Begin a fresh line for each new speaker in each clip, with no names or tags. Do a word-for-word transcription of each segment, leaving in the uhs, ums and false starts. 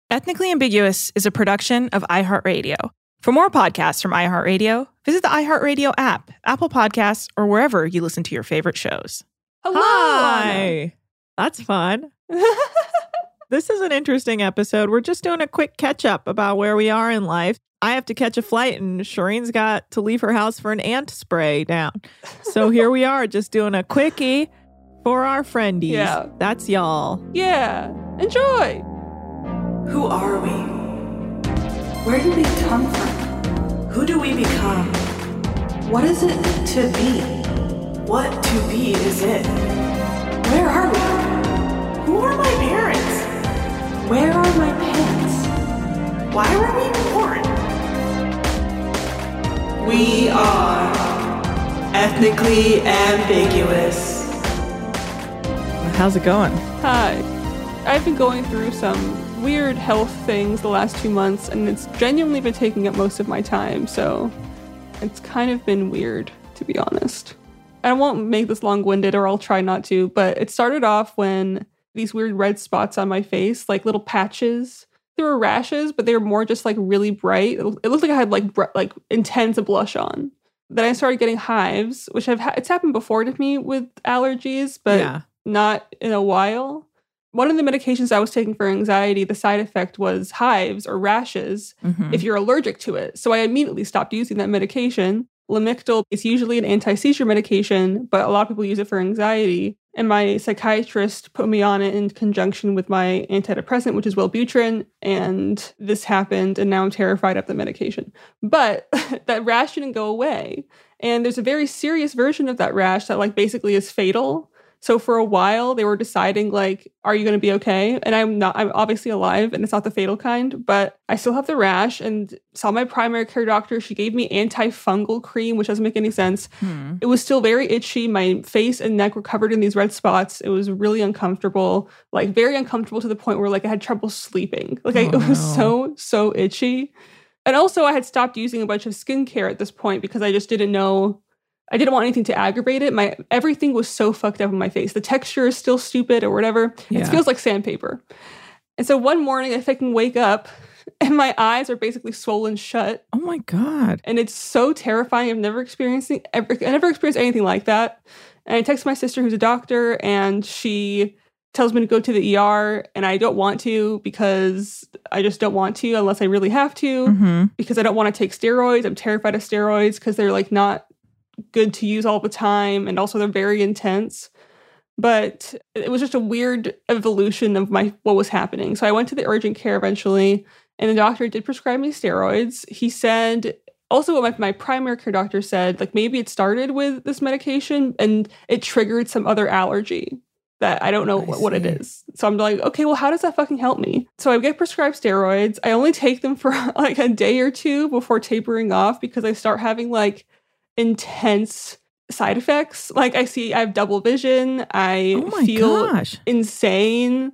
Ethnically Ambiguous is a production of iHeartRadio. For more podcasts from iHeartRadio, visit the iHeartRadio app, Apple Podcasts, or wherever you listen to your favorite shows.
Hello!
Hi! That's fun. This is an interesting episode. We're just doing a quick catch-up about where we are in life. I have to catch a flight, and Shireen's got to leave her house for an ant spray down. So here we are, just doing a quickie for our friendies.
Yeah.
That's y'all.
Yeah. Enjoy!
Who are we? Where did we come from? Who do we become? What is it to be? What to be is it? Where are we? Who are my parents? Where are my pets? Why were we born? We are ethnically ambiguous.
How's it going?
Hi. I've been going through some weird health things the last two months, and it's genuinely been taking up most of my time, so it's kind of been weird, to be honest. I won't make this long-winded, or I'll try not to, but it started off when these weird red spots on my face, like little patches. They were rashes, but they were more just like really bright. It looked like I had like br- like intense blush on. Then I started getting hives, which I've ha- it's happened before to me with allergies, but
Yeah.
not in a while. One of the medications I was taking for anxiety, the side effect was hives or rashes
Mhm.
if you're allergic to it. So I immediately stopped using that medication. Lamictal is usually an anti-seizure medication, but a lot of people use it for anxiety. And my psychiatrist put me on it in conjunction with my antidepressant, which is Wellbutrin. And this happened, and now I'm terrified of the medication. But that rash didn't go away. And there's a very serious version of that rash that like basically is fatal. So for a while, they were deciding, like, are you going to be okay? And I'm not, I'm obviously alive, and it's not the fatal kind, but I still have the rash, and saw my primary care doctor. She gave me antifungal cream, which doesn't make any sense.
Hmm.
It was still very itchy. My face and neck were covered in these red spots. It was really uncomfortable, like very uncomfortable to the point where like I had trouble sleeping. Like I,
Oh,
it was
no.
so, so itchy. And also I had stopped using a bunch of skincare at this point because I just didn't know I didn't want anything to aggravate it. My everything was so fucked up in my face. The texture is still stupid or whatever.
Yeah.
It feels like sandpaper. And so one morning I fucking wake up and my eyes are basically swollen shut.
Oh my God.
And it's so terrifying. I've never experienced it- ever, I never experienced anything like that. And I text my sister who's a doctor, and she tells me to go to the E R, and I don't want to because I just don't want to unless I really have to,
Mm-hmm.
because I don't want to take steroids. I'm terrified of steroids because they're like not good to use all the time, and also they're very intense. But it was just a weird evolution of my what was happening. So I went to the urgent care eventually, and the doctor did prescribe me steroids. He said also what my, my primary care doctor said, like maybe it started with this medication and it triggered some other allergy that I don't know
I
what, what it
see.
is. So I'm like, okay, well, how does that fucking help me? So I get prescribed steroids. I only take them for like a day or two before tapering off because I start having like intense side effects. Like I see, I have double vision. I
Oh my
feel
gosh.
insane.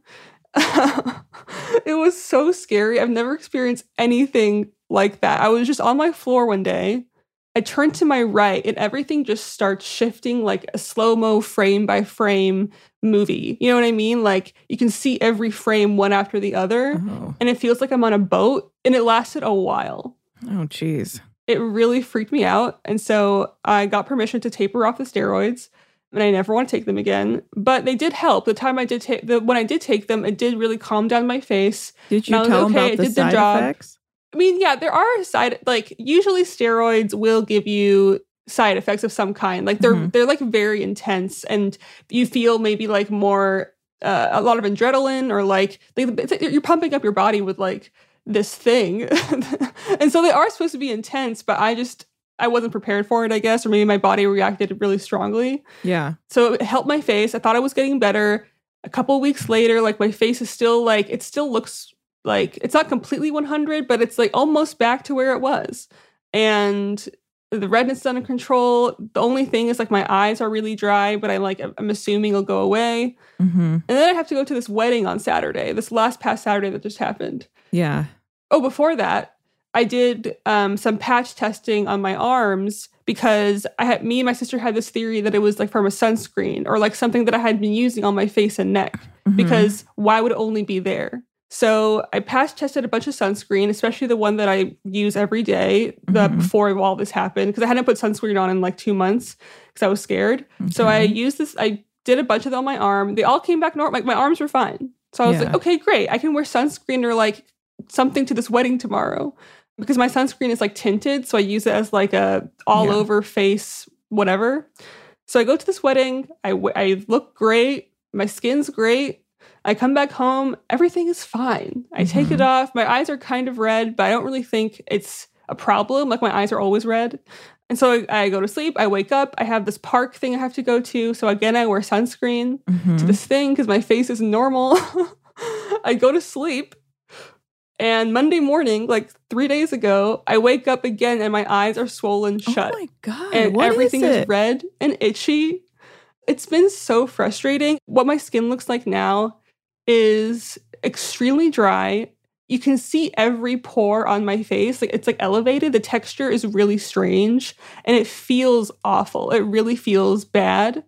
It was so scary. I've never experienced anything like that. I was just on my floor one day. I turned to my right, and everything just starts shifting like a slow-mo frame by frame movie. You know what I mean? Like you can see every frame one after the other,
Oh,
and it feels like I'm on a boat, and it lasted a while.
oh, geez.
It really freaked me out. And so I got permission to taper off the steroids, and I never want to take them again. But they did help. The time I did take the when I did take them, it did really calm down my face.
Did you
And I was
tell
like,
them
okay,
about
it
the
did the
side
job.
effects?
I mean, yeah, there are side like usually steroids will give you side effects of some kind. Like they're
Mhm.
they're like very intense, and you feel maybe like more uh, a lot of adrenaline, or like they, it's- you're pumping up your body with like this thing. And so they are supposed to be intense, but I just I wasn't prepared for it, I guess, or maybe my body reacted really strongly.
Yeah.
So it helped my face. I thought I was getting better. A couple weeks later, like my face is still like, it still looks like, it's not completely one hundred, but it's like almost back to where it was. And the redness is under control. The only thing is like my eyes are really dry, but I like, I'm assuming it'll go away.
Mm-hmm.
And then I have to go to this wedding on Saturday, this last past Saturday that just happened.
Yeah.
Oh, before that, I did um, some patch testing on my arms because I had me and my sister had this theory that it was like from a sunscreen or like something that I had been using on my face and neck.
Mhm.
Because why would it only be there? So I patch tested a bunch of sunscreen, especially the one that I use every day the,
Mhm.
before all this happened, because I hadn't put sunscreen on in like two months because I was scared. So I
Okay.
used this, I did a bunch of them on my arm. They all came back normal. Like my arms were fine. So I was
Yeah.
like, okay, great. I can wear sunscreen or like something to this wedding tomorrow because my sunscreen is like tinted. So I use it as like a all
Yeah.
over face, whatever. So I go to this wedding. I, w- I look great. My skin's great. I come back home. Everything is fine. I take it
Mhm.
off. My eyes are kind of red, but I don't really think it's a problem. Like my eyes are always red. And so I, I go to sleep. I wake up. I have this park thing I have to go to. So again, I wear sunscreen to
Mhm.
this thing because my face is normal. I go to sleep. And Monday morning, like three days ago, I wake up again and my eyes are swollen shut.
Oh my God.
and
what
everything
is,
is
it?
red and itchy. It's been so frustrating. What my skin looks like now is extremely dry. You can see every pore on my face. Like it's like elevated. The texture is really strange and it feels awful. It really feels bad.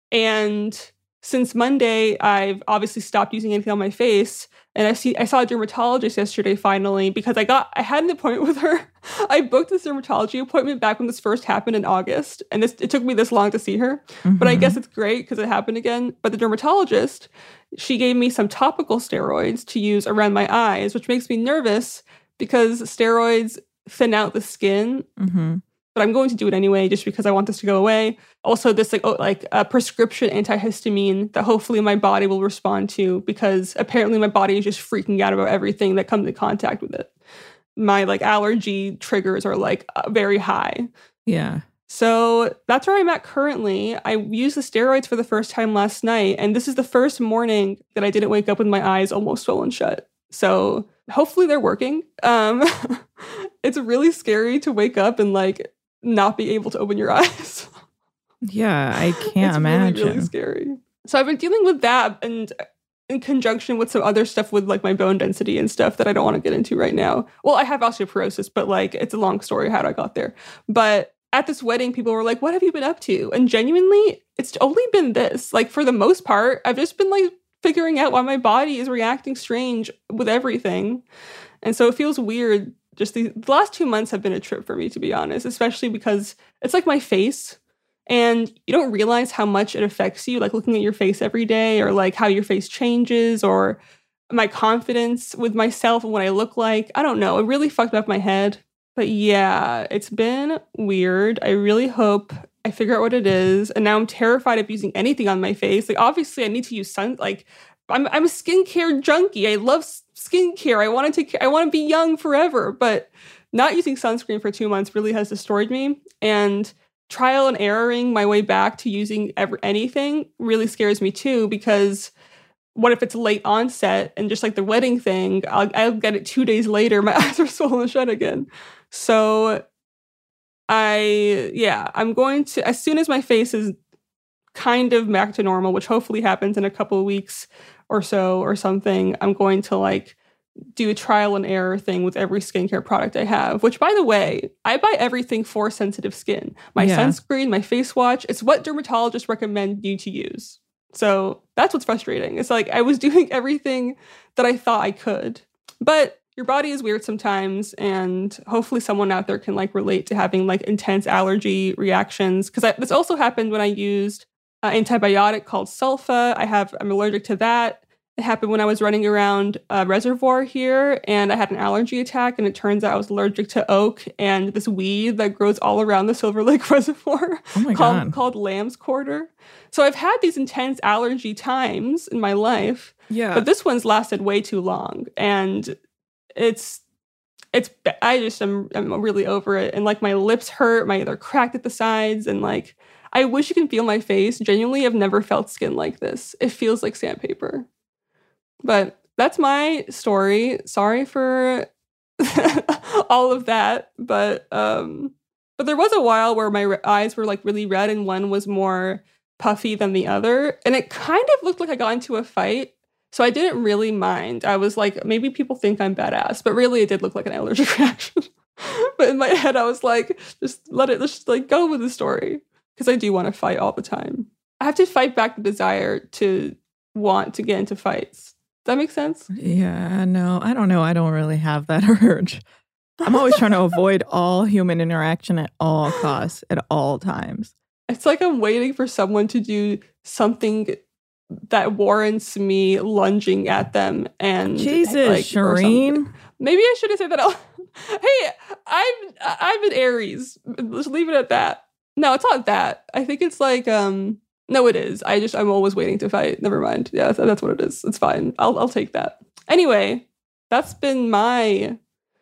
And since Monday, I've obviously stopped using anything on my face. And I see I saw a dermatologist yesterday finally because I got I had an appointment with her. I booked this dermatology appointment back when this first happened in August. And this it took me this long to see her. But I
Mhm.
guess it's great because it happened again. But the dermatologist, she gave me some topical steroids to use around my eyes, which makes me nervous because steroids thin out the skin.
Mhm.
But I'm going to do it anyway just because I want this to go away. Also, this like oh, like a prescription antihistamine that hopefully my body will respond to because apparently my body is just freaking out about everything that comes in contact with it. My like allergy triggers are like uh, very high.
Yeah.
So that's where I'm at currently. I used the steroids for the first time last night, and this is the first morning that I didn't wake up with my eyes almost swollen shut. So hopefully they're working. Um, it's really scary to wake up and like not be able to open your eyes.
Yeah. I can't
it's
imagine.
really, really scary. So I've been dealing with that and in conjunction with some other stuff with like my bone density and stuff that I don't want to get into right now. Well, I have osteoporosis, but like it's a long story how I got there. But at this wedding, people were like, what have you been up to? And genuinely, it's only been this. Like for the most part, I've just been like figuring out why my body is reacting strange with everything. And so it feels weird. Just the, the last two months have been a trip for me, to be honest, especially because it's like my face. And you don't realize how much it affects you, like looking at your face every day or like how your face changes or my confidence with myself and what I look like. I don't know. It really fucked up my head. But yeah, it's been weird. I really hope I figure out what it is. And now I'm terrified of using anything on my face. Like obviously I need to use sun, like I'm I'm a skincare junkie. I love skincare. I want to take I want to be young forever, but not using sunscreen for two months really has destroyed me. And trial and erroring my way back to using ever anything really scares me too, because what if it's late onset and just like the wedding thing, I'll, I'll get it two days later, my eyes are swollen shut again. So I, yeah, I'm going to, as soon as my face is kind of back to normal, which hopefully happens in a couple of weeks or so or something, I'm going to like do a trial and error thing with every skincare product I have, which by the way, I buy everything for sensitive skin. My
Yeah.
sunscreen, my face wash, it's what dermatologists recommend you to use. So that's what's frustrating. It's like I was doing everything that I thought I could, but your body is weird sometimes. And hopefully someone out there can like relate to having like intense allergy reactions. Cause I, this also happened when I used an antibiotic called sulfa. I have, I'm allergic to that. It happened when I was running around a reservoir here and I had an allergy attack, and it turns out I was allergic to oak and this weed that grows all around the Silver Lake Reservoir
Oh my
called,
God.
called lamb's quarter. So I've had these intense allergy times in my life,
Yeah.
but this one's lasted way too long. And it's, it's, I just am I'm really over it. And like my lips hurt, my, they're cracked at the sides. And like, I wish you can feel my face. Genuinely, I've never felt skin like this. It feels like sandpaper. But that's my story. Sorry for all of that. But um, but there was a while where my re- eyes were like really red and one was more puffy than the other. And it kind of looked like I got into a fight. So I didn't really mind. I was like, maybe people think I'm badass. But really, it did look like an allergic reaction. But in my head, I was like, just let it, let's just like go with the story. Because I do want to fight all the time. I have to fight back the desire to want to get into fights that make sense?
Yeah, no, I don't know. I don't really have that urge. I'm always trying to avoid all human interaction at all costs, at all times.
It's like I'm waiting for someone to do something that warrants me lunging at them. And
Jesus,
like,
Shireen.
Maybe I should have said that. Out. Hey, I'm I'm an Aries. Let's leave it at that. No, it's not that. I think it's like um. No, it is. I just I'm always waiting to fight. Never mind. Yeah, that's what it is. It's fine. I'll I'll take that. Anyway, that's been my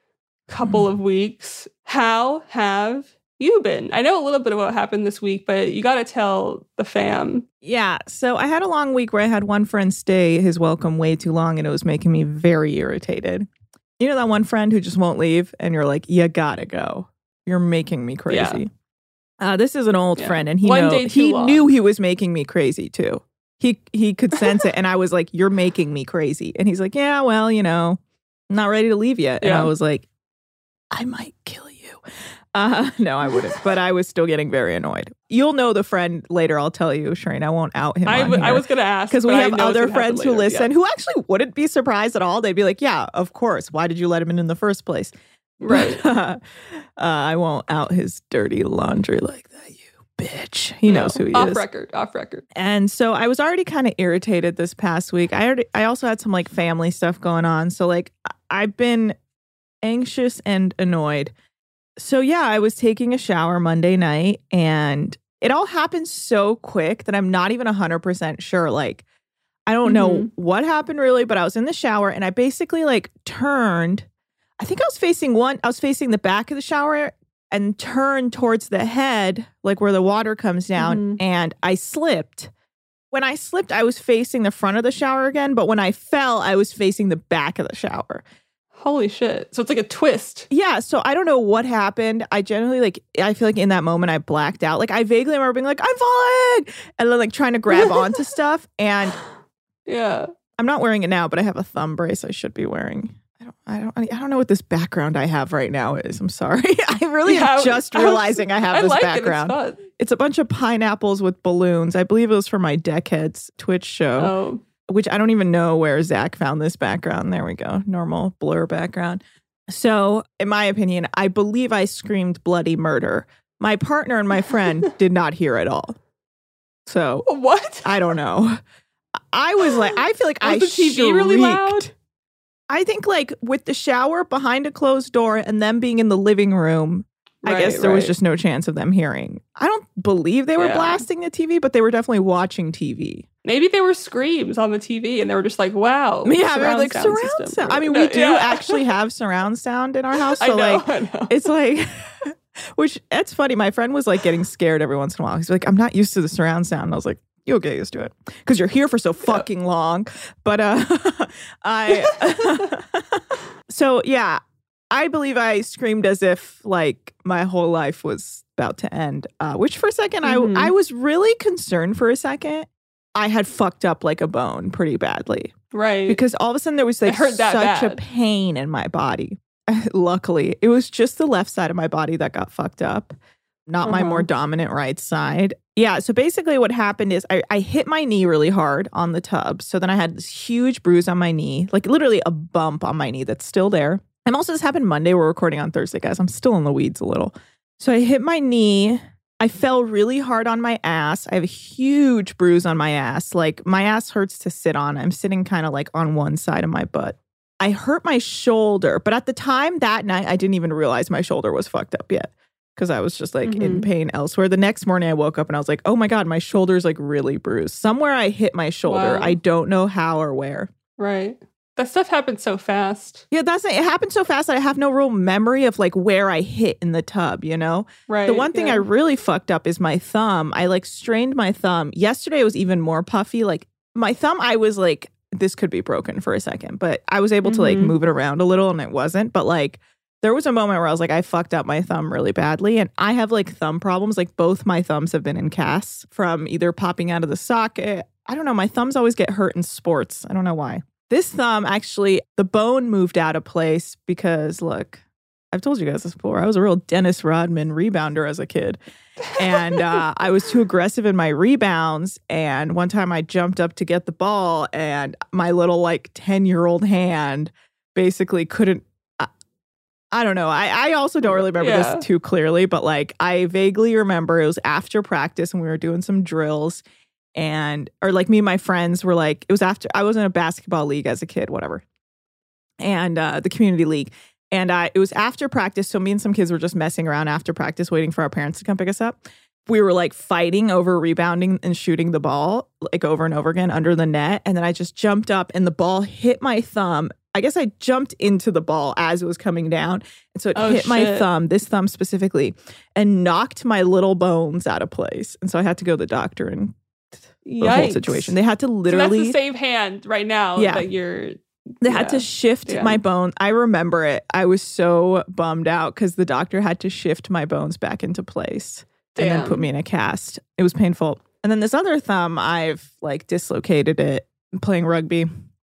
couple mm. of weeks. How have you been? I know a little bit of what happened this week, but you got to tell the fam.
Yeah. So I had a long week where I had one friend stay his welcome way too long, and it was making me very irritated. You know that one friend who just won't leave, and you're like, you gotta go. You're making me crazy. Yeah. Uh, this is an old yeah. friend, and he know, he long. knew he was making me crazy too. He he could sense it, and I was like, "You're making me crazy." And he's like, "Yeah, well, you know, I'm not ready to leave yet." And yeah. I was like, "I might kill you." Uh, no, I wouldn't, but I was still getting very annoyed. You'll know the friend later. I'll tell you, Shireen. I won't out him.
I,
w-
I was going to ask
because we have other friends who listen
yeah.
who actually wouldn't be surprised at all. They'd be like, "Yeah, of course. Why did you let him in in the first place?"
Right.
uh, I won't out his dirty laundry like that, you bitch. He no, knows who he
off
is.
Off record, off record.
And so I was already kind of irritated this past week. I already, I also had some like family stuff going on. So like I've been anxious and annoyed. So yeah, I was taking a shower Monday night, and it all happened so quick that I'm not even one hundred percent sure. Like, I don't mm-hmm. know what happened really, but I was in the shower and I basically like turned. I think I was facing one, I was facing the back of the shower and turned towards the head, like where the water comes down, mm-hmm. and I slipped. When I slipped, I was facing the front of the shower again, but when I fell, I was facing the back of the shower.
Holy shit. So it's like a twist.
Yeah, so I don't know what happened. I generally, like, I feel like in that moment I blacked out. Like, I vaguely remember being like, I'm falling! And then, like, trying to grab onto stuff. And
yeah,
I'm not wearing it now, but I have a thumb brace I should be wearing. I don't, I don't, I don't know what this background I have right now is. I'm sorry. I really
yeah,
am just realizing I have
I
this
like
background.
It. It's fun.
It's a bunch of pineapples with balloons. I believe it was for my Deckheads Twitch show,
oh.
which I don't even know where Zach found this background. There we go. Normal blur background. So, in my opinion, I believe I screamed bloody murder. My partner and my friend did not hear it all. So,
what?
I don't know. I was like, I feel like
was
I
the T V
shrieked.
really loud?
I think like with the shower behind a closed door and them being in the living room,
right,
I guess there
right.
was just no chance of them hearing. I don't believe they were
yeah.
blasting the T V, but they were definitely watching T V.
Maybe they were screams on the T V and they were just like, wow.
Yeah, they're like
sound
surround
system.
sound. I mean, we
no,
do
yeah.
actually have surround sound in our house. So
I know,
like,
I know.
it's like, which it's funny. My friend was like getting scared every once in a while. He's like, I'm not used to the surround sound. And I was like, you'll get used to it because you're here for so fucking yeah. long. But uh, I, so yeah, I believe I screamed as if like my whole life was about to end, uh, which for a second mm-hmm. I I was really concerned for a second. I had fucked up like a bone pretty badly.
Right.
Because all of a sudden there was like such
bad.
a pain in my body. Luckily, it was just the left side of my body that got fucked up, not uh-huh. my more dominant right side. Yeah, so basically what happened is I, I hit my knee really hard on the tub. So then I had this huge bruise on my knee, like literally a bump on my knee that's still there. And also this happened Monday. We're recording on Thursday, guys. I'm still in the weeds a little. So I hit my knee. I fell really hard on my ass. I have a huge bruise on my ass. Like my ass hurts to sit on. I'm sitting kind of like on one side of my butt. I hurt my shoulder. But at the time that night, I didn't even realize my shoulder was fucked up yet. Because I was just like mm-hmm. in pain elsewhere. The next morning I woke up and I was like, oh my God, my shoulder's like really bruised. Somewhere I hit my shoulder.
Wow.
I don't know how or where.
Right. That stuff happened so fast.
Yeah, that's it. It happened so fast that I have no real memory of like where I hit in the tub, you know?
Right.
The one thing
yeah.
I really fucked up is my thumb. I like strained my thumb. Yesterday it was even more puffy. Like my thumb, I was like, this could be broken for a second. But I was able mm-hmm. to like move it around a little and it wasn't. But like there was a moment where I was like, I fucked up my thumb really badly. And I have like thumb problems. Like both my thumbs have been in casts from either popping out of the socket. I don't know. My thumbs always get hurt in sports. I don't know why. This thumb, actually, the bone moved out of place because, look, I've told you guys this before. I was a real Dennis Rodman rebounder as a kid. And uh, I was too aggressive in my rebounds. And one time I jumped up to get the ball and my little like ten-year-old hand basically couldn't. I, I don't know. I, I also don't really remember
Yeah.
this too clearly, but like I vaguely remember it was after practice and we were doing some drills. And, or like me and my friends were like, it was after, I was in a basketball league as a kid, whatever. And uh, the community league. And I, it was after practice. So me and some kids were just messing around after practice, waiting for our parents to come pick us up. We were like fighting over rebounding and shooting the ball like over and over again under the net. And then I just jumped up and the ball hit my thumb. I guess I jumped into the ball as it was coming down. And so it
Oh,
hit my
shit.
thumb, this thumb specifically, and knocked my little bones out of place. And so I had to go to the doctor and the whole
Yikes.
situation. They had to
So that's
literally,
the same hand right now
Yeah.
that you're.
they had
yeah.
to shift
Yeah.
my bone. I remember it. I was so bummed out because the doctor had to shift my bones back into place and then
Damn.
put me in a cast. It was painful. And then this other thumb, I've like dislocated it playing rugby.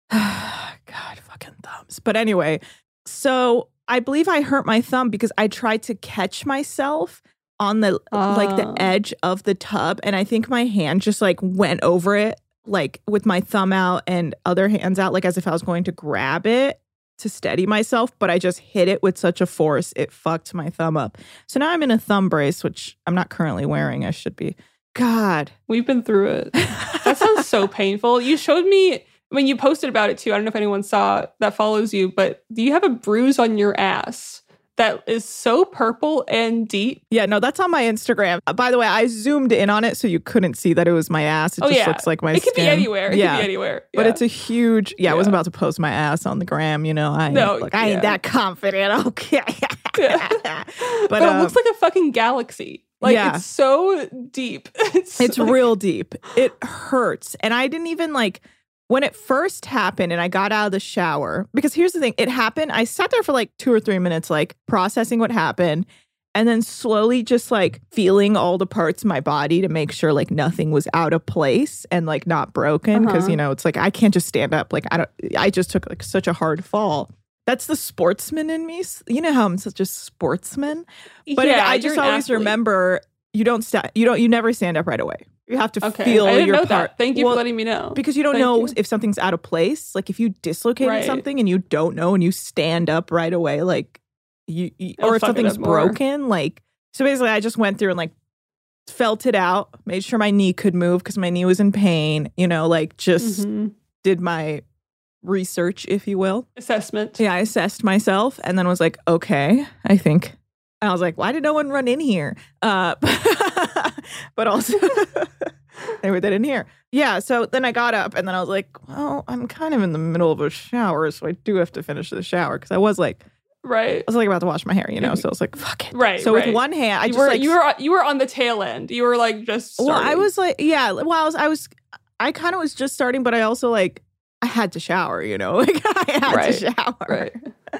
God, fucking thumbs. But anyway, so I believe I hurt my thumb because I tried to catch myself on the like the
Oh.
edge of the tub, and I think my hand just like went over it, like with my thumb out and other hands out, like as if I was going to grab it to steady myself, but I just hit it with such a force it fucked my thumb up. So now I'm in a thumb brace, which I'm not currently wearing. I should be. God.
We've been through it. That sounds so painful. You showed me when you posted about it too. I don't know if anyone saw that follows you, but do you have a bruise on your ass that is so purple and deep?
Yeah, no, that's on my Instagram. Uh, By the way, I zoomed in on it so you couldn't see that it was my ass. It
oh
just
yeah,
looks like my
It could
skin.
be anywhere. It
yeah.
could be anywhere.
But
Yeah.
it's a huge, yeah, I wasn't
Yeah.
about to post my ass on the gram, you know. I,
No,
like, I
yeah.
ain't that confident. Okay.
Yeah.
but
but,
um,
it looks like a fucking galaxy. Like
yeah.
it's so deep. It's,
it's
like-
real deep. It hurts. And I didn't even like, when it first happened and I got out of the shower, because here's the thing, it happened, I sat there for like two or three minutes, like processing what happened, and then slowly just like feeling all the parts of my body to make sure like nothing was out of place and like not broken. Because,
Uh-huh.
you know, it's like I can't just stand up. Like I don't, I just took like such a hard fall. That's the sportsman in me. You know how I'm such a sportsman? But it-
yeah,
I
you're
just
an
always
athlete.
remember you don't stand, you don't, you never stand up right away. You have to
Okay,
feel
I didn't
your
know
part.
that. Thank you
Well,
for letting me know.
because you don't
Thank
know
you.
if something's out of place. Like if you dislocated
Right.
something and you don't know and you stand up right away, like you, you
It'll
or if
fuck it
something's
up more.
broken, like so basically I just went through and like felt it out, made sure my knee could move because my knee was in pain, you know, like just
Mhm.
did my research, if you will.
Assessment.
Yeah, I assessed myself and then was like, okay, I think. And I was like, why did no one run in here? Uh, but also, they were they didn't hear. Yeah, so then I got up and then I was like, well, I'm kind of in the middle of a shower, so I do have to finish the shower because I was like,
Right.
I was like about to wash my hair, you know. So I was like, fuck it.
Right,
So
right.
with one hand, I
you
just
were
like
you were you were on the tail end. You were like just
well, I
starting.
was like, yeah. Well, I was, I was, I kind of was just starting, but I also like, I had to shower, you know, like I had
Right,
to shower.
right.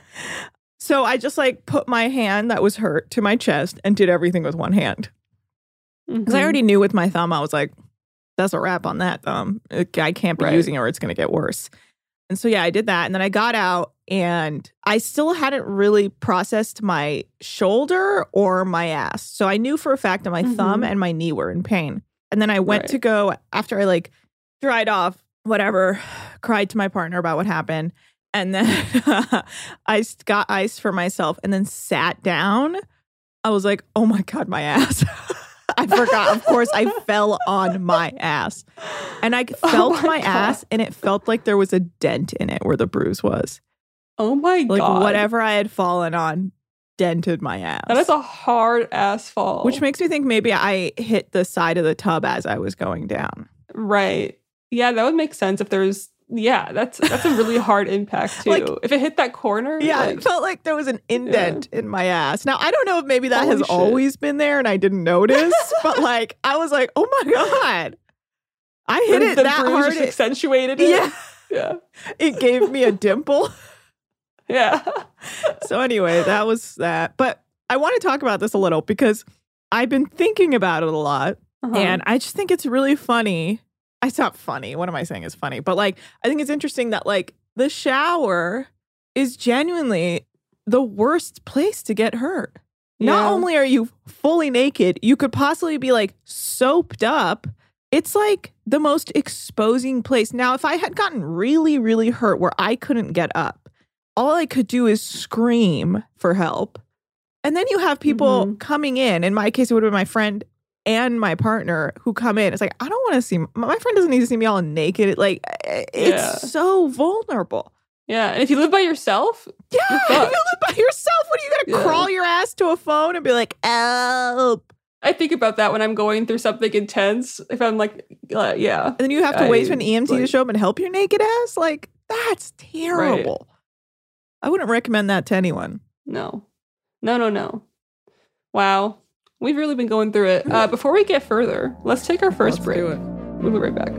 So I just like put my hand that was hurt to my chest and did everything with one hand because I
Mhm.
already knew with my thumb, I was like, that's a wrap on that thumb. It- I can't be
Right.
using it or it's going to get worse. And so, yeah, I did that. And then I got out and I still hadn't really processed my shoulder or my ass. So I knew for a fact that my thumb
Mhm.
and my knee were in pain. And then I went
Right.
to go after I like dried off, whatever, cried to my partner about what happened. And then I s- got ice for myself and then sat down. I was like, oh my God, my ass. I forgot. Of course, I fell on my ass. And I
Oh
felt
my
my,
God.
ass and it felt like there was a dent in it where the bruise was.
Oh my
Like
god.
whatever I had fallen on dented my ass.
That is a hard ass fall.
Which makes me think maybe I hit the side of the tub as I was going down.
Right. Yeah, that would make sense if there's yeah, that's that's a really hard impact too.
Like-
if it hit that corner,
Yeah,
like,
it felt like there was an indent in my ass. Now, I don't know if maybe that
Holy
has
shit.
always been there and I didn't notice, but like, I was like, oh my God. I hit
the,
it
the
that
bruise
hard.
just
It,
accentuated it.
yeah,
Yeah.
it gave me a dimple.
Yeah.
So anyway, that was that. But I want to talk about this a little because I've been thinking about it a lot.
Uh-huh.
And I just think it's really funny. It's not funny. What am I saying is funny? But like, I think it's interesting that like the shower is genuinely the worst place to get hurt. Not
Yeah.
only are you fully naked, you could possibly be like soaped up. It's like the most exposing place. Now, if I had gotten really, really hurt where I couldn't get up, all I could do is scream for help. And then you have people
Mhm.
coming in. In my case, it would have been my friend and my partner who come in. It's like, I don't want to see, my friend doesn't need to see me all naked. Like, it's
Yeah.
so vulnerable.
Yeah. And if you live by yourself,
Yeah,
You're
if you
fucked.
live by yourself, what are you gonna
Yeah.
crawl your ass to a phone and be like, help?
I think about that when I'm going through something intense. If I'm like, uh, yeah.
And then you have to wait for an
I,
E M T to
like-
show up and help your naked ass? Like, that's terrible. I wouldn't recommend that to anyone.
No. No, no, no. Wow. We've really been going through it. Uh, before we get further, let's take our 1st
Let's
break.
do it.
We'll be right back.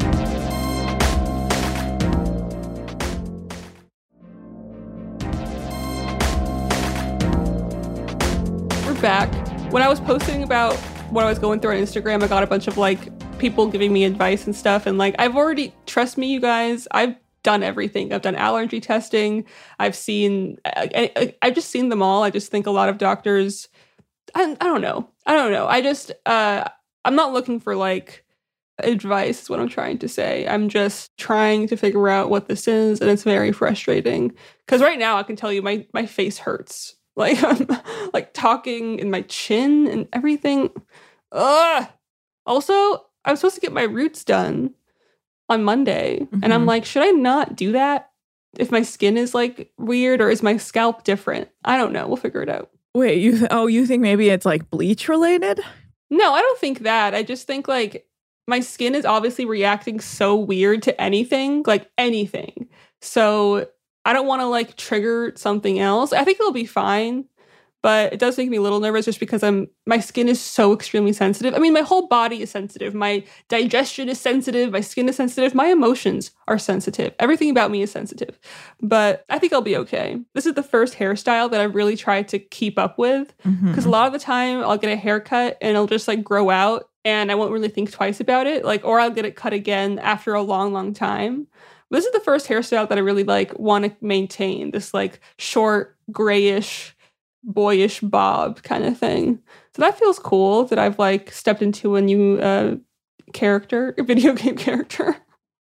We're back. When I was posting about what I was going through on Instagram, I got a bunch of like people giving me advice and stuff. And like, I've already, trust me, you guys, I've done everything. I've done allergy testing. I've seen, I, I, I've just seen them all. I just think a lot of doctors, I, I don't know. I don't know. I just, uh, I'm not looking for like advice is what I'm trying to say. I'm just trying to figure out what this is. And it's very frustrating because right now I can tell you my, my face hurts. Like I'm like talking in my chin and everything. Ugh. Also, I'm supposed to get my roots done on Monday. Mm-hmm. And I'm like, should I not do that if my skin is like weird or is my scalp different? I don't know. We'll figure it out.
Wait, you th- oh, you think maybe it's like bleach related?
No, I don't think that. I just think like my skin is obviously reacting so weird to anything, like anything. So I don't want to like trigger something else. I think it'll be fine, but it does make me a little nervous just because I'm my skin is so extremely sensitive. I mean, my whole body is sensitive. My digestion is sensitive. My skin is sensitive. My emotions are sensitive. Everything about me is sensitive. But I think I'll be okay. This is the first hairstyle that I've really tried to keep up with because
Mm-hmm.
a lot of the time I'll get a haircut and it'll just like grow out and I won't really think twice about it. Like, or I'll get it cut again after a long, long time. This is the first hairstyle that I really like want to maintain, this like short, grayish, boyish bob kind of thing. So that feels cool that I've like stepped into a new uh, character, a video game character.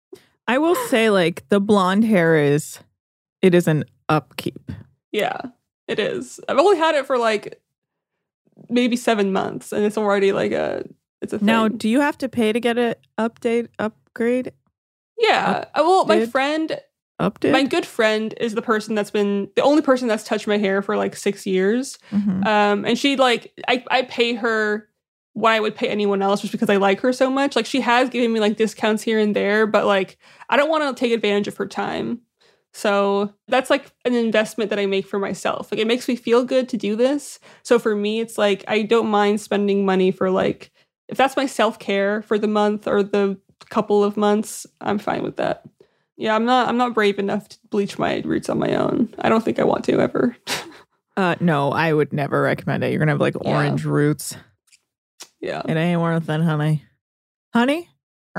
I will say, like, the blonde hair is, it is an upkeep.
Yeah, it is. I've only had it for like maybe seven months and it's already like a, it's a thing.
Now, do you have to pay to get an update, upgrade,
Yeah. Uh, well, my
Did-
friend,
update?
my good friend is the person that's been the only person that's touched my hair for like six years.
Mhm.
Um, and she like, I, I pay her what I would pay anyone else just because I like her so much. Like she has given me like discounts here and there, but like, I don't want to take advantage of her time. So that's like an investment that I make for myself. Like it makes me feel good to do this. So for me, it's like, I don't mind spending money for like, if that's my self-care for the month or the couple of months, I'm fine with that. Yeah, I'm not I'm not brave enough to bleach my roots on my own. I don't think I want to ever.
Uh, no, I would never recommend it. You're gonna have like
Yeah.
orange roots.
Yeah.
It ain't worth it, honey. Honey?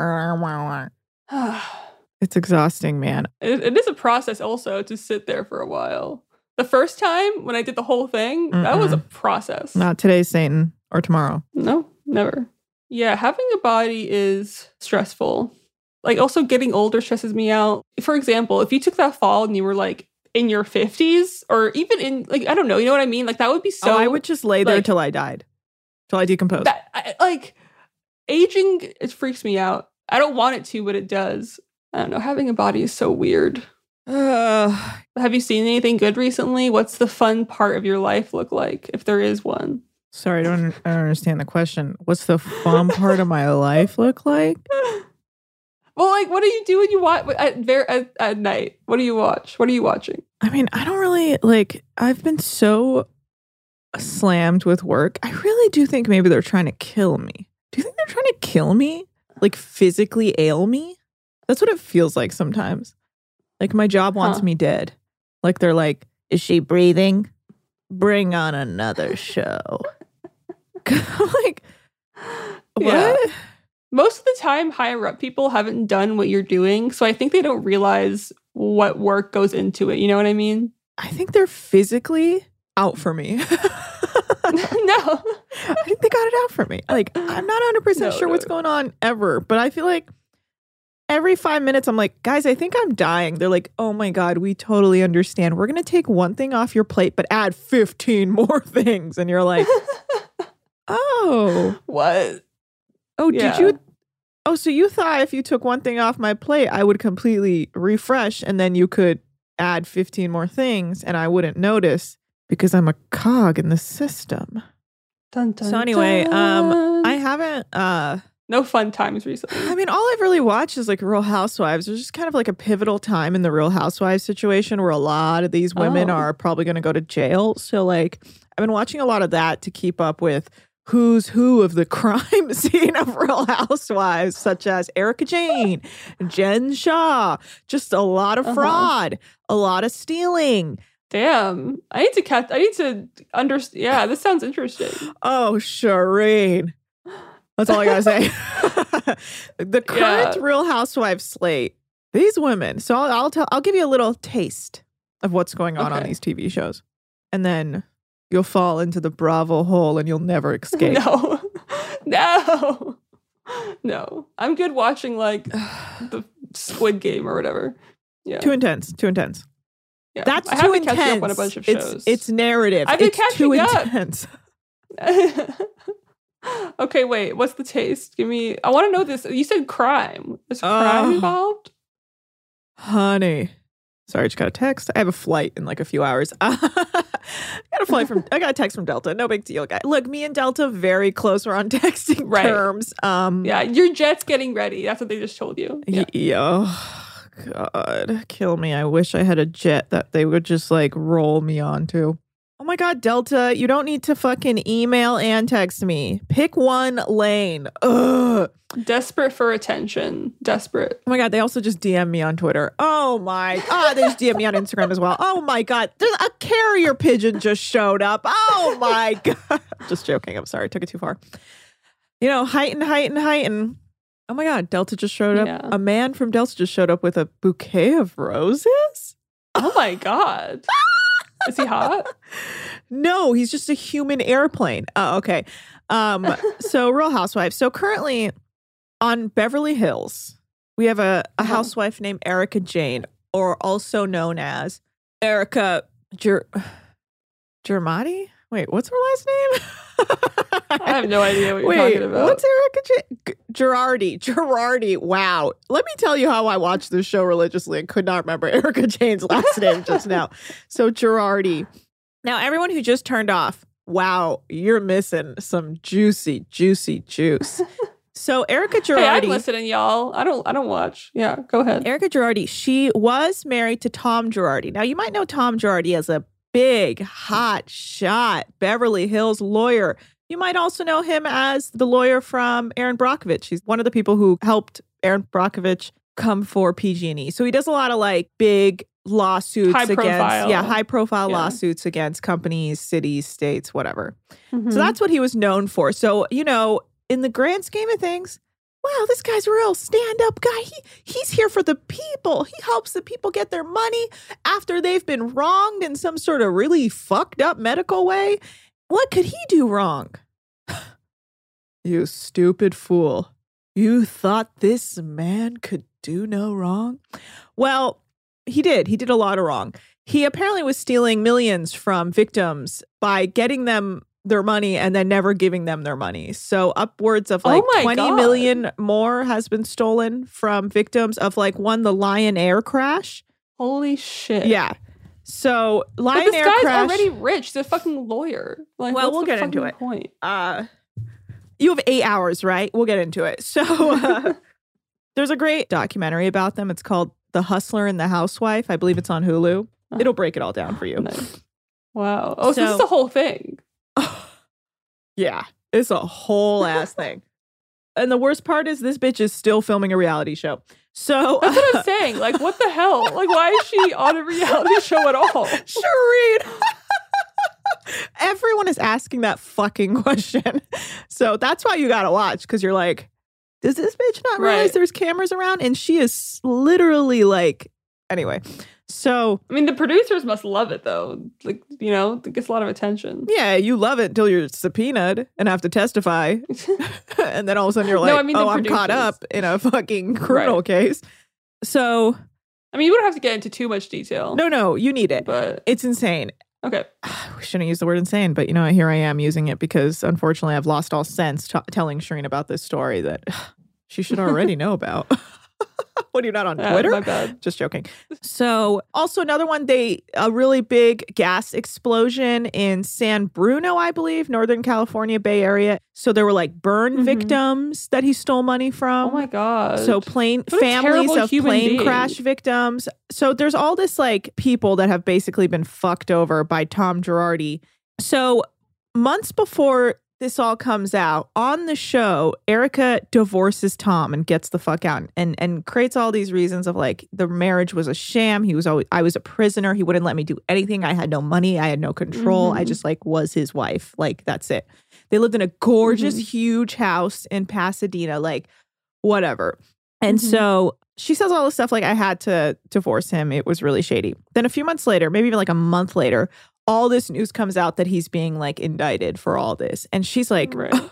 It's exhausting, man.
it, it is a process also to sit there for a while. The first time when I did the whole thing, that was a process.
Not today, Satan, or tomorrow.
No, never. Yeah, having a body is stressful. Like also getting older stresses me out. For example, if you took that fall and you were like in your fifties or even in like, I don't know, you know what I mean? Like that would be so
So I would just lay there
like-
till I died, till I decomposed.
that I, like aging, it freaks me out. I don't want it to, but it does. I don't know. Having a body is so weird.
Uh,
Have you seen anything good recently? What's the fun part of your life look like, if there is one?
sorry, I don't, I don't understand the question. What's the fun part of my life look like?
Well, like, what do you do when you watch at, ver- at at night? What do you watch? What are you watching?
I mean, I don't really like, I've been so slammed with work. I really do think maybe they're trying to kill me. Do you think they're trying to kill me? Like physically ail me? That's what it feels like sometimes. Like my job wants
Huh.
me dead. Like they're like, is she breathing? Bring on another show. I'm like, what?
Yeah. Most of the time, higher up people haven't done what you're doing, so I think they don't realize what work goes into it. You know what I mean?
I think they're physically out for me.
No.
I think they got it out for me. Like, I'm not one hundred percent
No,
sure
no.
what's going on ever, but I feel like every five minutes, I'm like, guys, I think I'm dying. They're like, oh my God, we totally understand. We're going to take one thing off your plate, but add fifteen more things. And you're like, oh.
What?
Oh,
Yeah.
did you? Oh, so you thought if you took one thing off my plate, I would completely refresh and then you could add fifteen more things and I wouldn't notice because I'm a cog in the system.
Dun, dun,
So anyway, um,
dun.
I haven't, uh,
no fun times recently.
I mean, all I've really watched is like Real Housewives. There's just kind of like a pivotal time in the Real Housewives situation where a lot of these women
Oh.
are probably going to go to jail. So like, I've been watching a lot of that to keep up with who's who of the crime scene of Real Housewives, such as Erica Jane, Jen Shaw, just a lot of
Uh-huh.
fraud, a lot of stealing.
Damn. I need to catch. I need to understand. Yeah, this sounds interesting.
Oh, Shireen. That's all I gotta say. The current
Yeah.
Real Housewives slate, these women. So I'll, I'll tell. I'll give you a little taste of what's going on on
Okay.
these T V shows, and then you'll fall into the Bravo hole and you'll never escape.
No. No. No. I'm good watching like the Squid Game or whatever. Yeah.
Too intense. Too intense.
yeah.
That's
I
too
have been
intense.
catching up on a bunch of
it's,
shows.
It's narrative.
I've been
it's too
catching up.
intense.
Okay, wait. What's the taste? Give me. I want to know this. You said crime. Is crime
Oh.
involved?
Honey. Sorry, I just got a text. I have a flight in like a few hours. I got a flight from, I got a text from Delta. No big deal, guy. Look, me and Delta, very close. We're on texting
Right.
terms. Um,
Yeah, your jet's getting ready. That's what they just told you. Yeah.
y- yeah. Oh, God. Kill me. I wish I had a jet that they would just like roll me onto. Oh my God, Delta, you don't need to fucking email and text me. Pick one lane. Ugh.
Desperate for attention. Desperate.
Oh my God, they also just D M me on Twitter. Oh my, ah, they just D M me on Instagram as well. Oh my God, there's a carrier pigeon just showed up. Oh my God. Just joking. I'm sorry. Took it too far. You know, heighten, heighten, heighten. Oh my God, Delta just showed up.
Yeah.
A man from Delta just showed up with a bouquet of roses.
Oh my God. Is he hot?
No, he's just a human airplane. Oh, okay. Um, so Real Housewives. So currently on Beverly Hills, we have a, a
Uh-huh.
housewife named Erica Jane, or also known as Erica Ger- Germati. Wait, what's her last name?
I have no idea what you're
Wait,
talking about.
what's Erica J- G- Girardi? Girardi. Wow. Let me tell you how I watched this show religiously and could not remember Erica Jane's last name just now. So Girardi. Now, everyone who just turned off, wow, you're missing some juicy, juicy juice. So Erica
Hey, I'm
Girardi.
listening, y'all. I don't. I don't watch. Yeah, go ahead.
Erica Girardi, she was married to Tom Girardi. Now, you might know Tom Girardi as a big, hot shot Beverly Hills lawyer. You might also know him as the lawyer from Aaron Brockovich. He's one of the people who helped Aaron Brockovich come for P G and E. So he does a lot of like big lawsuits
High
against,
profile.
yeah, high profile
Yeah.
lawsuits against companies, cities, states, whatever.
Mhm.
So that's what he was known for. So, you know, in the grand scheme of things, wow, this guy's a real stand-up guy. He he's here for the people. He helps the people get their money after they've been wronged in some sort of really fucked up medical way. What could he do wrong? You stupid fool. You thought this man could do no wrong? Well, he did. He did a lot of wrong. He apparently was stealing millions from victims by getting them their money and then never giving them their money. So upwards of like
Oh my
twenty
God.
million more has been stolen from victims of like one, the Lion Air crash.
Holy shit.
Yeah. So
But
Lion
this
Air
guy's
crash.
already rich. He's a fucking lawyer. Like,
Well,
what's
we'll
the
get into
fucking
it.
Point?
uh, you have eight hours, right? We'll get into it. So uh, there's a great documentary about them. It's called The Hustler and the Housewife. I believe it's on Hulu. It'll break it all down for you.
Nice. Wow. Oh, so,
So-
this is the whole thing.
Yeah, it's a whole ass thing. And the worst part is this bitch is still filming a reality show. So
That's what I'm saying. Like, what the hell? Like, why is she on a reality show at all?
Shireen. Everyone is asking that fucking question. So that's why you gotta watch, because you're like, does this bitch not realize
Right.
there's cameras around? And she is literally like, anyway. So,
I mean, the producers must love it, though. Like, you know, it gets a lot of attention.
yeah, you love it until you're subpoenaed and have to testify. And then all of a sudden you're like,
No, I mean the
oh, I'm caught
producers.
up in a fucking criminal
Right.
case. So,
I mean, you wouldn't have to get into too much detail.
no, no, you need it.
But,
It's insane.
okay.
We shouldn't use the word insane, but you know, here I am using it because unfortunately I've lost all sense t- telling Shireen about this story that she should already know about. What, are you not on
Uh,
Twitter?
my bad.
Just joking. So, also another one, they a really big gas explosion in San Bruno, I believe, Northern California, Bay Area. So there were like burn
Mhm.
victims that he stole money from.
Oh my God.
So plane
What a
families
terrible
of
human
plane
being.
crash victims. So there's all this like people that have basically been fucked over by Tom Girardi. So months before this all comes out on the show, Erica divorces Tom and gets the fuck out and and creates all these reasons of like the marriage was a sham. He was always I was a prisoner. He wouldn't let me do anything. I had no money. I had no control. I
Mhm.
just like was his wife. Like that's it. They lived in a gorgeous,
Mhm.
huge house in Pasadena. Like whatever. And
Mhm.
so she says all this stuff like I had to divorce him. It was really shady. Then a few months later, maybe even like a month later, all this news comes out that he's being like indicted for all this. And she's like,
Right.
oh,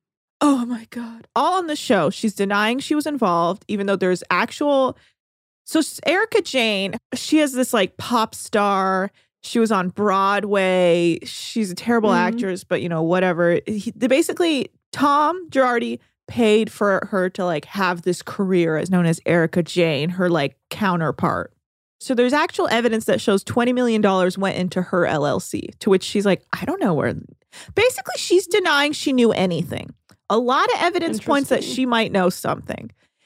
oh my God. All on the show, she's denying she was involved, even though there's actual. So Erica Jane, she has this like pop star. She was on Broadway. She's a terrible
Mhm.
actress, but you know, whatever. He, they basically, Tom Girardi paid for her to like have this career as known as Erica Jane, her like counterpart. So there's actual evidence that shows twenty million dollars went into her L L C, to which she's like, I don't know where. Basically, she's denying she knew anything. A lot of evidence points that
Interesting.
she might know something.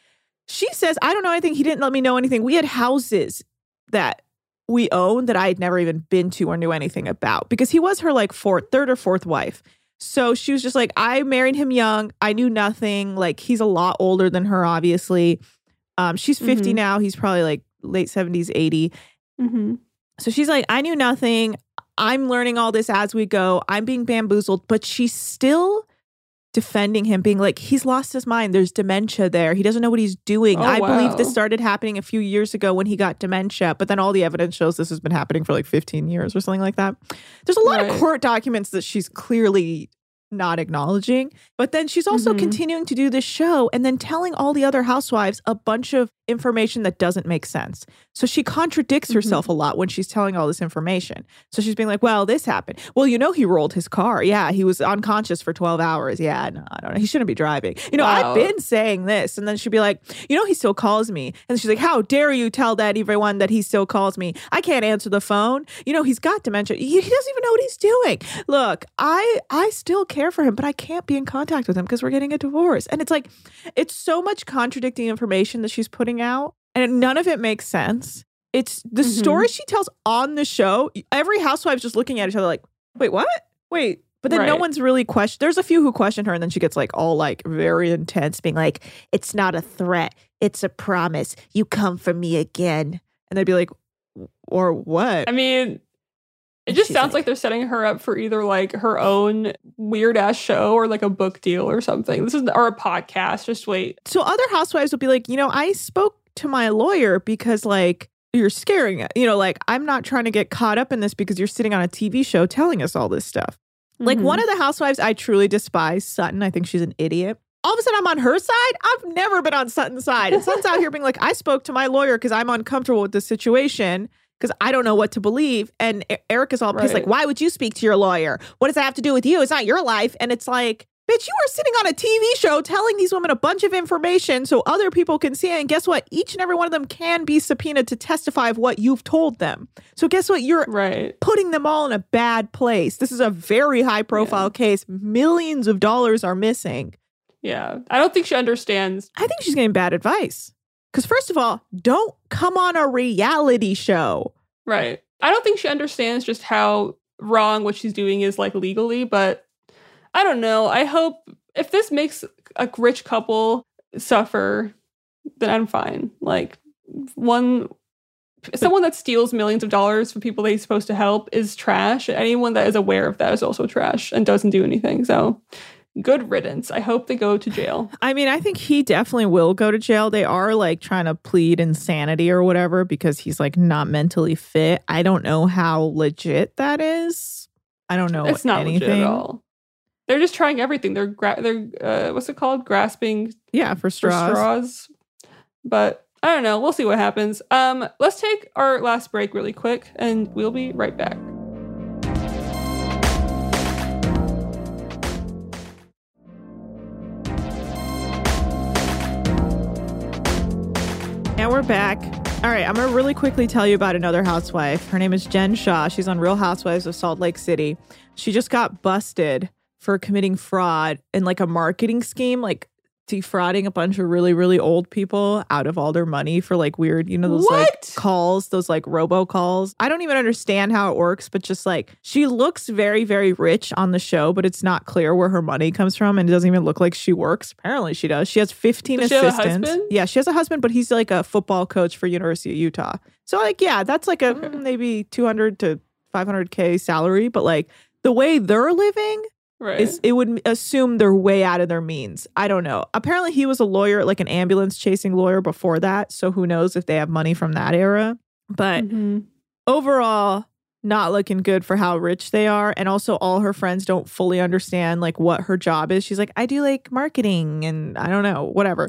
She says, I don't know anything. He didn't let me know anything. We had houses that we owned that I had never even been to or knew anything about because he was her like fourth, third or fourth wife. So she was just like, I married him young. I knew nothing. Like he's a lot older than her, obviously. Um, she's fifty
Mhm.
now. He's probably like late seventies, eighty.
Mm-hmm.
So she's like, I knew nothing. I'm learning all this as we go. I'm being bamboozled. But she's still defending him, being like, he's lost his mind. There's dementia there. He doesn't know what he's doing.
Oh,
I believe this
wow.
started happening a few years ago when he got dementia. But then all the evidence shows this has been happening for like fifteen years or something like that. There's a lot of
Right.
court documents that she's clearly not acknowledging. But then she's also
Mhm.
continuing to do this show and then telling all the other housewives a bunch of information that doesn't make sense. So she contradicts herself a lot when she's telling all this information. So she's being like, well, this happened. Well, you know, he rolled his car. Yeah, he was unconscious for twelve hours. Yeah, no, I don't know. He shouldn't be driving. You know,
Wow.
I've been saying this. And then she'd be like, you know, he still calls me. And she's like, how dare you tell that everyone that he still calls me? I can't answer the phone. You know, he's got dementia. He, he doesn't even know what he's doing. Look, I I still care for him, but I can't be in contact with him because we're getting a divorce. And it's like, it's so much contradicting information that she's putting out. And none of it makes sense. It's the
Mhm.
story she tells on the show. Every housewife's just looking at each other like, wait, what? Wait. But then no
Right.
one's really questioned. There's a few who question her, and then she gets like all like very intense, being like, it's not a threat. It's a promise. You come for me again. And they'd be like, or what?
I mean, it
And
just
she's
sounds
like-
like they're setting her up for either like her own weird ass show or like a book deal or something. This is or a podcast. Just wait.
So other housewives will be like, you know, I spoke to my lawyer because like you're scaring it. You know, like I'm not trying to get caught up in this because you're sitting on a T V show telling us all this stuff. Like
Mhm.
one of the housewives I truly despise, Sutton. I think she's an idiot. All of a sudden I'm on her side. I've never been on Sutton's side. And Sutton's out here being like, I spoke to my lawyer because I'm uncomfortable with the situation because I don't know what to believe. And E- Erica's all pissed,
Right.
like, why would you speak to your lawyer? What does that have to do with you? It's not your life. And it's like, bitch, you are sitting on a T V show telling these women a bunch of information so other people can see it. And guess what? Each and every one of them can be subpoenaed to testify of what you've told them. So guess what? You're
Right.
putting them all in a bad place. This is a very high profile case. Millions of dollars are missing.
Yeah. I don't think she understands.
I think she's getting bad advice. Because first of all, don't come on a reality show.
Right. I don't think she understands just how wrong what she's doing is like legally, but I don't know. I hope if this makes a rich couple suffer, then I'm fine. Like one someone that steals millions of dollars from people they're supposed to help is trash. Anyone that is aware of that is also trash and doesn't do anything. So good riddance. I hope they go to jail.
I mean, I think he definitely will go to jail. They are like trying to plead insanity or whatever because he's like not mentally fit. I don't know how legit that is. I don't know
It's not
anything.
legit at all. They're just trying everything. They're gra- they're uh, what's it called? Grasping
Yeah, for
for
straws.
straws. But I don't know. We'll see what happens. Um, let's take our last break really quick, and we'll be right back.
And we're back. All right, I'm going to really quickly tell you about another housewife. Her name is Jen Shah. She's on Real Housewives of Salt Lake City. She just got busted for committing fraud in like a marketing scheme, like defrauding a bunch of really, really old people out of all their money for like weird, you know, those
What?
like calls, those like robocalls. I don't even understand how it works, but just like she looks very, very rich on the show, but it's not clear where her money comes from and it doesn't even look like she works. Apparently she does. She has fifteen
Does she have a
assistants.
husband?
Yeah, she has a husband, but he's like a football coach for University of Utah. So like, yeah, that's like a
Okay.
mm, maybe two hundred to five hundred K salary, but like the way they're living,
Right.
It's, it would assume they're way out of their means. I don't know. Apparently, he was a lawyer, like an ambulance chasing lawyer before that. So who knows if they have money from that era. But
Mhm.
overall, not looking good for how rich they are. And also, all her friends don't fully understand like what her job is. She's like, I do like marketing and I don't know, whatever.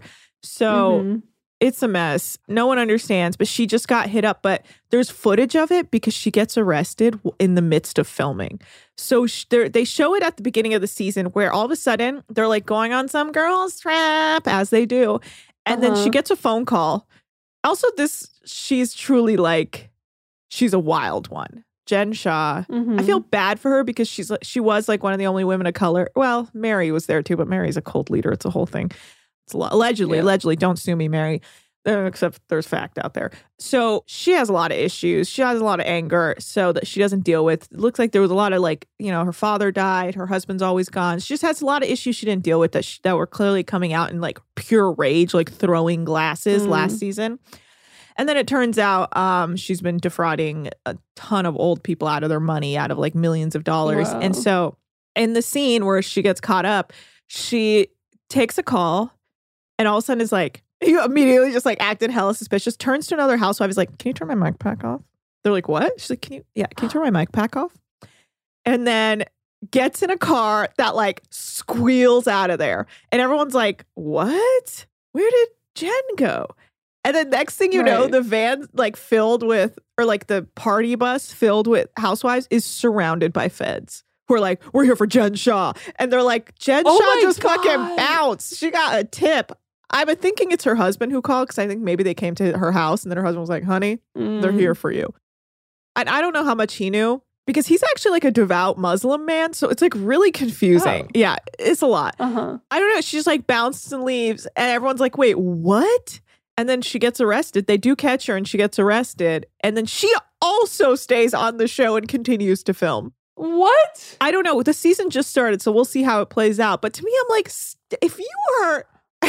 So
Mhm.
it's a mess. No one understands, but she just got hit up. But there's footage of it because she gets arrested w- in the midst of filming. So sh- they're- they show it at the beginning of the season where all of a sudden they're like going on some girl's trip, as they do. And then she
Uh-huh.
gets a phone call. Also, this, she's truly like, she's a wild one. Jen Shah.
Mhm.
I feel bad for her because she's like, she was like one of the only women of color. Well, Mary was there too, but Mary's a cult leader. It's a whole thing. It's a lot, allegedly,
Yeah.
allegedly. Don't sue me, Mary. Uh, except there's fact out there. So she has a lot of issues. She has a lot of anger, so that she doesn't deal with. It looks like there was a lot of like, you know, her father died. Her husband's always gone. She just has a lot of issues she didn't deal with that she, that were clearly coming out in like pure rage, like throwing glasses
Mm.
last season. And then it turns out um, she's been defrauding a ton of old people out of their money, out of like millions of dollars.
Wow.
And so in the scene where she gets caught up, she takes a call and all of a sudden is like, you immediately just like acted hella suspicious, turns to another housewife, is like, can you turn my mic pack off? They're like, what? She's like, can you, yeah, can you turn my mic pack off? And then gets in a car that like squeals out of there. And everyone's like, what? Where did Jen go? And then next thing you know,
Right.
the van like filled with, or like the party bus filled with housewives is surrounded by feds who are like, we're here for Jen Shah. And they're like, Jen
Oh
Shah
my
just
God.
fucking bounced. She got a tip. I'm thinking it's her husband who called because I think maybe they came to her house and then her husband was like, honey, they're
Mm.
here for you. And I don't know how much he knew because he's actually like a devout Muslim man. So it's like really confusing.
Oh.
Yeah, it's a lot.
Uh-huh.
I don't know. She just like bounces and leaves. And everyone's like, wait, what? And then she gets arrested. They do catch her and she gets arrested. And then she also stays on the show and continues to film.
What?
I don't know. The season just started, so we'll see how it plays out. But to me, I'm like, st- if you are,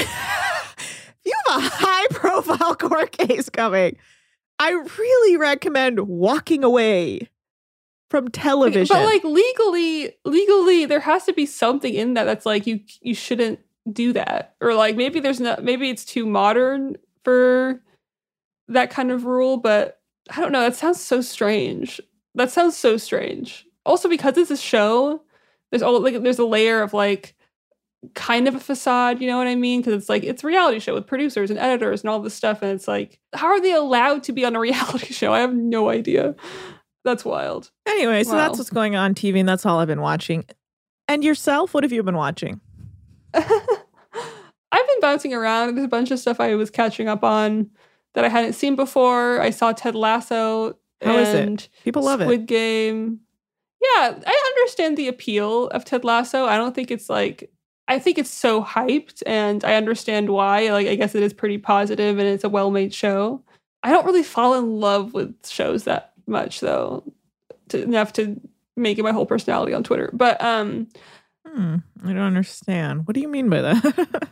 if you have a high profile court case coming, I really recommend walking away from television.
But like legally, legally, there has to be something in that that's like you you shouldn't do that, or like maybe there's not, maybe it's too modern for that kind of rule. But I don't know. That sounds so strange. That sounds so strange. Also, because it's a show, there's all like there's a layer of like kind of a facade. You know what I mean? Because it's like it's a reality show with producers and editors and all this stuff, and it's like, how are they allowed to be on a reality show? I have no idea. That's wild.
Anyway, so
Wow.
that's what's going on T V, and that's all I've been watching. And yourself, what have you been watching?
I've been bouncing around. There's a bunch of stuff I was catching up on that I hadn't seen before. I saw Ted Lasso.
How is it?
and
People love
Squid
it.
Game. Yeah, I understand the appeal of Ted Lasso. I don't think it's like, I think it's so hyped, and I understand why. Like, I guess it is pretty positive and it's a well-made show. I don't really fall in love with shows that much, though, to, enough to make it my whole personality on Twitter. But um,
Hmm, I don't understand. What do you mean by that?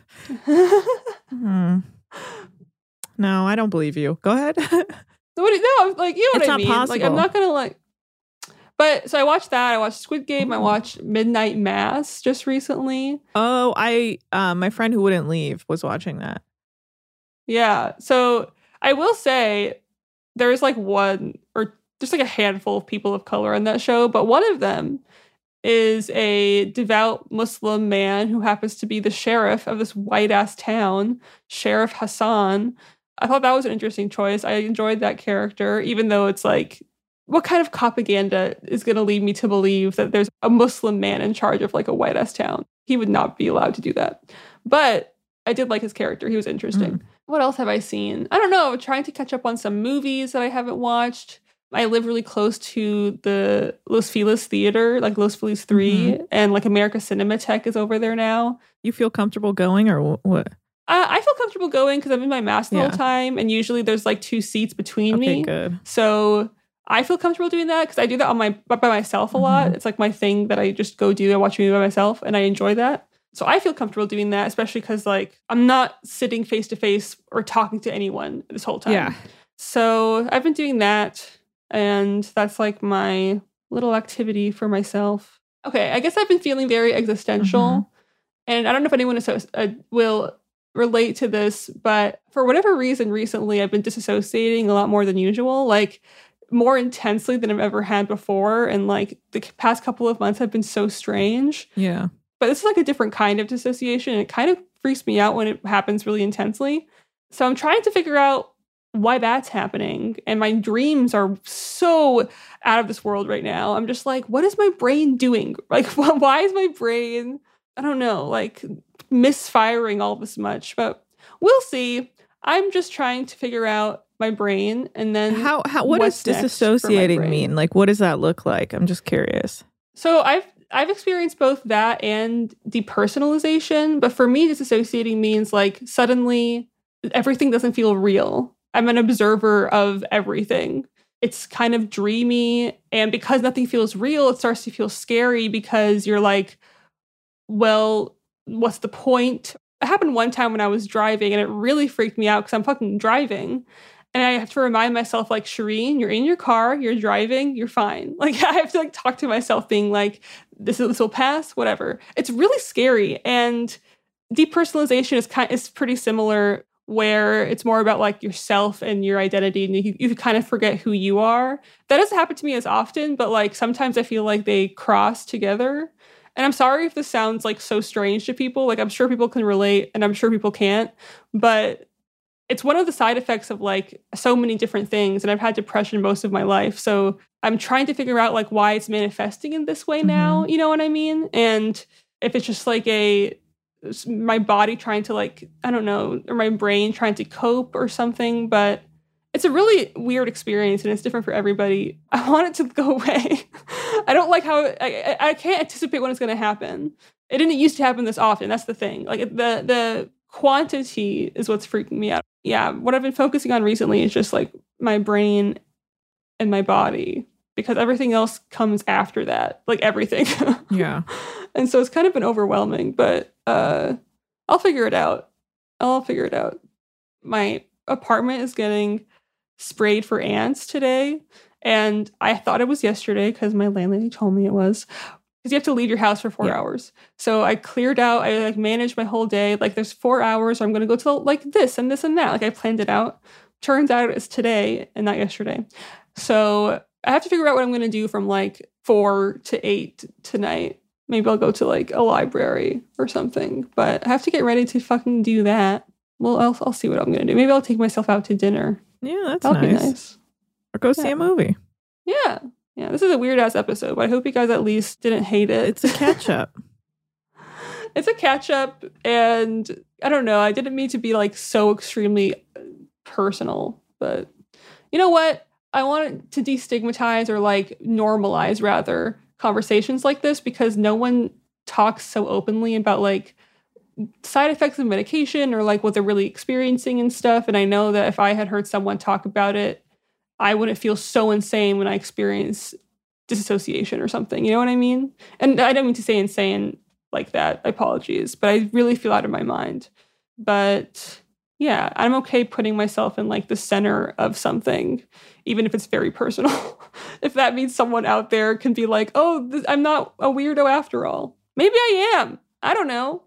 Hmm. No, I don't believe you. Go ahead.
what do you, no, like, you know what
It's
I
not
mean? Like, I'm
possible.
not gonna like. But so I watched that. I watched Squid Game.
Ooh.
I watched Midnight Mass just recently.
Oh, I uh, my friend who wouldn't leave was watching that.
Yeah. So I will say there's like one or just like a handful of people of color on that show, but one of them is a devout Muslim man who happens to be the sheriff of this white ass town, Sheriff Hassan. I thought that was an interesting choice. I enjoyed that character, even though it's like, what kind of propaganda is going to lead me to believe that there's a Muslim man in charge of like a white ass town? He would not be allowed to do that. But I did like his character. He was interesting. Mm. What else have I seen? I don't know. I'm trying to catch up on some movies that I haven't watched. I live really close to the Los Feliz Theater, like Los Feliz three, mm-hmm. and like America Cinematheque is over there now.
You feel comfortable going or what?
Uh, I feel comfortable going because I'm in my mask the yeah. whole time, and usually there's like two seats between
okay,
me.
Good.
So I feel comfortable doing that because I do that on my by myself a mm-hmm. lot. It's like my thing that I just go do. I watch a movie by myself, and I enjoy that. So I feel comfortable doing that, especially because like I'm not sitting face to face or talking to anyone this whole time.
Yeah.
So I've been doing that. And that's like my little activity for myself. Okay, I guess I've been feeling very existential. Mm-hmm. And I don't know if anyone is, uh, will relate to this, but for whatever reason recently, I've been disassociating a lot more than usual, like more intensely than I've ever had before. And like the past couple of months have been so strange.
Yeah.
But this is like a different kind of dissociation. And it kind of freaks me out when it happens really intensely. So I'm trying to figure out why that's happening. And my dreams are so out of this world right now. I'm just like, what is my brain doing? Like, why is my brain, I don't know, like misfiring all this much? But we'll see. I'm just trying to figure out my brain and then
how, how what does disassociating mean? Like, what does that look like? I'm just curious.
So I've I've experienced both that and depersonalization. But for me, disassociating means like suddenly everything doesn't feel real. I'm an observer of everything. It's kind of dreamy. And because nothing feels real, it starts to feel scary because you're like, well, what's the point? It happened one time when I was driving and it really freaked me out because I'm fucking driving. And I have to remind myself, like, Shireen, you're in your car, you're driving, you're fine. Like, I have to like talk to myself being like, this, this will pass, whatever. It's really scary. And depersonalization is kind is pretty similar, where it's more about like yourself and your identity and you, you kind of forget who you are. That doesn't happen to me as often, but like sometimes I feel like they cross together. And I'm sorry if this sounds like so strange to people. Like I'm sure people can relate and I'm sure people can't, but it's one of the side effects of like so many different things. And I've had depression most of my life. So I'm trying to figure out like why it's manifesting in this way now. Mm-hmm. You know what I mean? And if it's just like a, my body trying to like, I don't know, or my brain trying to cope or something, but it's a really weird experience and it's different for everybody. I want it to go away. I don't like how, I, I can't anticipate when it's going to happen. It didn't used to happen this often. That's the thing. Like the, the quantity is what's freaking me out. Yeah. What I've been focusing on recently is just like my brain and my body, because everything else comes after that, like everything.
Yeah.
And so it's kind of been overwhelming, but uh, I'll figure it out. I'll figure it out. My apartment is getting sprayed for ants today. And I thought it was yesterday because my landlady told me it was. Because you have to leave your house for four yeah. hours. So I cleared out, I like managed my whole day. Like there's four hours, I'm going to go to like this and this and that. Like I planned it out. Turns out it's today and not yesterday. So I have to figure out what I'm going to do from like four to eight tonight. Maybe I'll go to like a library or something, but I have to get ready to fucking do that. Well, I'll, I'll see what I'm going to do. Maybe I'll take myself out to dinner.
Yeah, that's
That'll
nice.
be nice.
Or go
yeah.
see a movie.
Yeah. Yeah. This is a weird ass episode, but I hope you guys at least didn't hate it.
It's a catch up.
It's a catch up. And I don't know. I didn't mean to be like so extremely personal, but you know what? I wanted to destigmatize or like normalize rather conversations like this because no one talks so openly about like side effects of medication or like what they're really experiencing and stuff. And I know that if I had heard someone talk about it, I wouldn't feel so insane when I experience disassociation or something. You know what I mean? And I don't mean to say insane like that. Apologies. But I really feel out of my mind. But Yeah, I'm okay putting myself in like the center of something, even if it's very personal. If that means someone out there can be like, oh, this, I'm not a weirdo after all. Maybe I am. I don't know.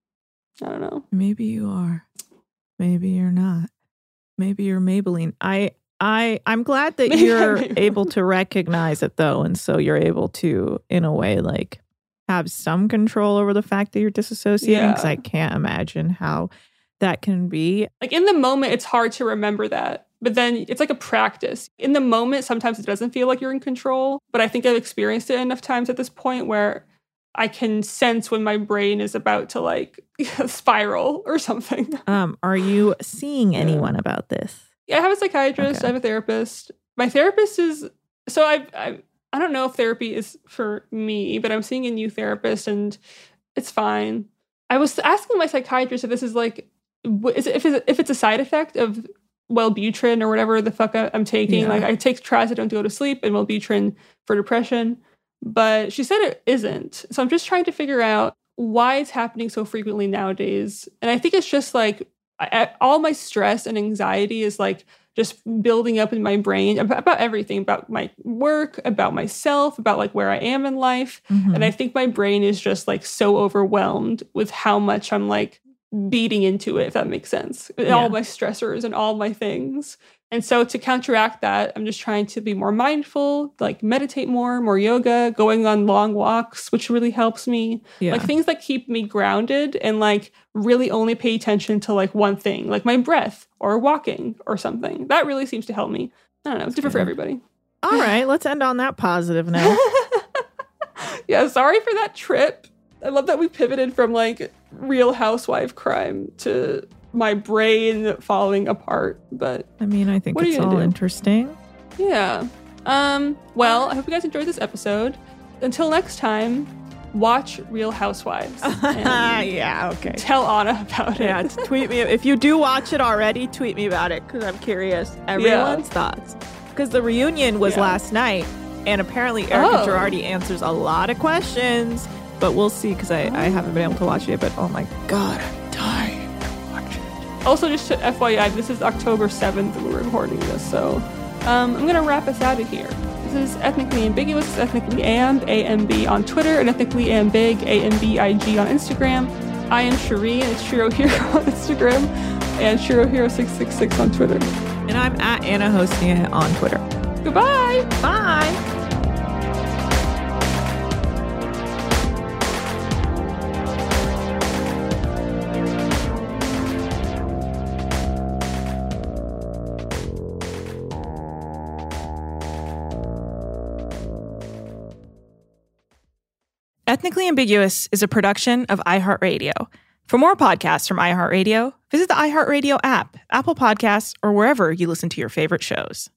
I don't know.
Maybe you are. Maybe you're not. Maybe you're Maybelline. I, I, I'm glad that
Maybe
you're
I'm
able to recognize it though. And so you're able to, in a way, like have some control over the fact that you're disassociating. Because
Yeah.
I can't imagine how that can be.
Like in the moment, it's hard to remember that. But then it's like a practice. In the moment, sometimes it doesn't feel like you're in control. But I think I've experienced it enough times at this point where I can sense when my brain is about to like spiral or something.
Um, are you seeing anyone about this?
Yeah, I have a psychiatrist.
Okay.
I have a therapist. My therapist is so I I I don't know if therapy is for me, but I'm seeing a new therapist and it's fine. I was asking my psychiatrist if this is like is it, if it's, if it's a side effect of Wellbutrin or whatever the fuck I, I'm taking.
Yeah.
Like I take trazodone to go to sleep and Wellbutrin for depression, but she said it isn't. So I'm just trying to figure out why it's happening so frequently nowadays. And I think it's just like I, all my stress and anxiety is like just building up in my brain about, about everything, about my work, about myself, about like where I am in life.
Mhm.
And I think my brain is just like so overwhelmed with how much I'm like beating into it, if that makes sense.
Yeah.
All my stressors and all my things. And so to counteract that, I'm just trying to be more mindful, like meditate more, more yoga, going on long walks, which really helps me.
Yeah.
Like things that keep me grounded and like really only pay attention to like one thing, like my breath or walking or something. That really seems to help me. I don't know. It's different for
good.
everybody.
All right, let's end on that positive note.
Yeah, sorry for that trip. I love that we pivoted from like Real Housewife crime to my brain falling apart. But
I mean, I think
What are
it's
you gonna
all
do?
interesting.
yeah. Um, well, I hope you guys enjoyed this episode. Until next time, watch Real Housewives. And
yeah, okay.
tell Anna about it.
Yeah, t- tweet me. If you do watch it already, tweet me about it because I'm curious. Everyone's thoughts. Because the reunion was
Yeah.
last night, and apparently Erica
Oh.
Girardi answers a lot of questions, but we'll see because I, I haven't been able to watch it yet. But oh my God, I'm dying to watch it.
Also, just to F Y I, this is October seventh when we're recording this, so um, I'm going to wrap us out of here. This is Ethnically Ambiguous, it's Ethnically Amb, A M B on Twitter, and Ethnically Ambig, A M B I G on Instagram. I am Shireen, it's Shiro Hero on Instagram, and Shiro Hero six six six on Twitter.
And I'm at Anna Hosnia on Twitter.
Goodbye!
Bye.
Ethnically Ambiguous is a production of iHeartRadio. For more podcasts from iHeartRadio, visit the iHeartRadio app, Apple Podcasts, or wherever you listen to your favorite shows.